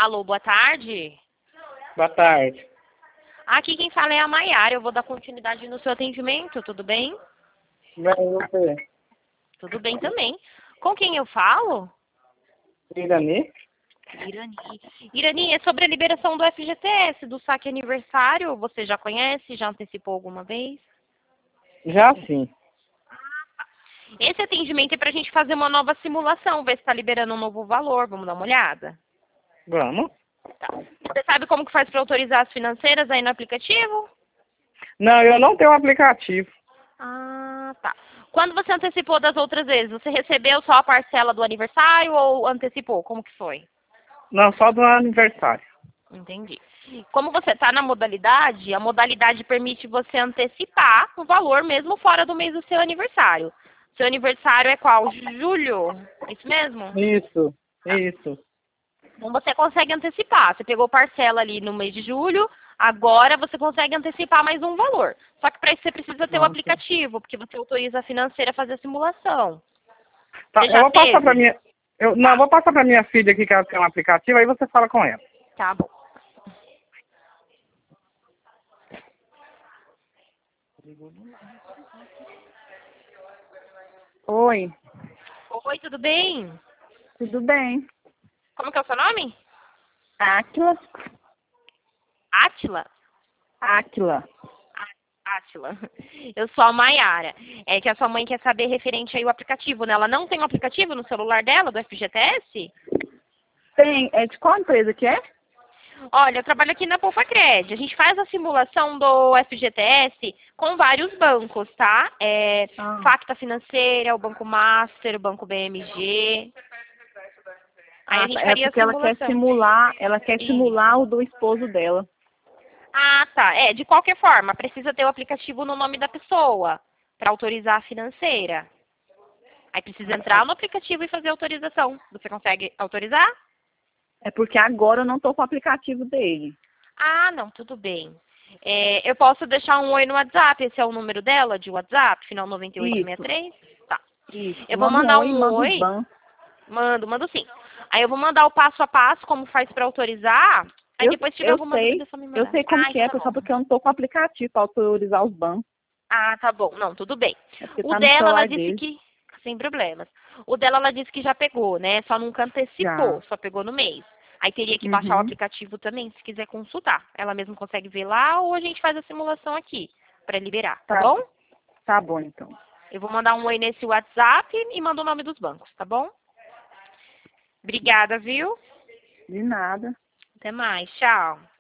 Alô, boa tarde. Boa tarde. Aqui quem fala é a Maiara. Eu vou dar continuidade no seu atendimento, tudo bem? Bem, você? Tudo bem também. Com quem eu falo? Irani? Irani. Irani, é sobre a liberação do FGTS, do saque aniversário. Você já conhece? Já antecipou alguma vez? Já sim. Esse atendimento é para a gente fazer uma nova simulação, ver se está liberando um novo valor. Vamos dar uma olhada? Vamos? Tá. Você sabe como que faz para autorizar as financeiras aí no aplicativo? Não, eu não tenho aplicativo. Ah, tá. Quando você antecipou das outras vezes, você recebeu só a parcela do aniversário ou antecipou? Como que foi? Não, só do aniversário. Entendi. Como você está na modalidade, a modalidade permite você antecipar o valor mesmo fora do mês do seu aniversário. Seu aniversário é qual? Julho? É isso mesmo? Isso, isso. Então você consegue antecipar. Você pegou parcela ali no mês de julho, agora você consegue antecipar mais um valor. Só que para isso você precisa ter o Nossa. aplicativo, porque você autoriza a financeira a fazer a simulação. Tá, Você eu já vou passar pra teve? minha... Não, eu vou passar pra minha filha aqui que ela tem um aplicativo, aí você fala com ela. Tá bom. Oi, Oi, tudo bem? tudo bem? Como que é o seu nome? Áquila? Átila? Áquila. Átila. Eu sou a Maiara. É que a sua mãe quer saber referente aí o aplicativo, né? Ela não tem um aplicativo no celular dela, do FGTS? Tem, é de qual empresa que é? Olha, eu trabalho aqui na Poupacred. A gente faz a simulação do FGTS com vários bancos, tá? Ah, Facta Financeira, o Banco Master, o Banco BMG. Aí a gente é faria a porque simulação. ela quer Isso. simular o do esposo dela. Ah, tá. De qualquer forma, precisa ter o aplicativo no nome da pessoa para autorizar a financeira. Aí precisa entrar no aplicativo e fazer a autorização. Você consegue autorizar? É porque agora eu não tô com o aplicativo dele. Ah, não, tudo bem. Eu posso deixar um oi no WhatsApp, esse é o número dela, de WhatsApp, final Isso, 9863? Tá. isso. Eu vou Manda um mandar oi e um manda os oi, bancos. mando sim. Aí eu vou mandar o passo a passo, como faz para autorizar. Aí Eu, depois, se tiver eu alguma dúvida, sei, é só me eu mandar. sei como Ah, que então é, tá só bom. porque eu não tô com o aplicativo para autorizar os bancos. Ah, tá bom. Não, tudo bem. É porque O tá no dela, ela celular disse dele. que, sem problemas. O dela, ela disse que já pegou, né? Só nunca Já. antecipou, só pegou no mês. Aí teria que baixar o Uhum. aplicativo também, se quiser consultar. Ela mesma consegue ver lá ou a gente faz a simulação aqui, para liberar, tá Tá, bom? tá bom então. Eu vou mandar um oi nesse WhatsApp e mando o nome dos bancos, tá bom? Obrigada, viu? De nada. Até mais. Tchau.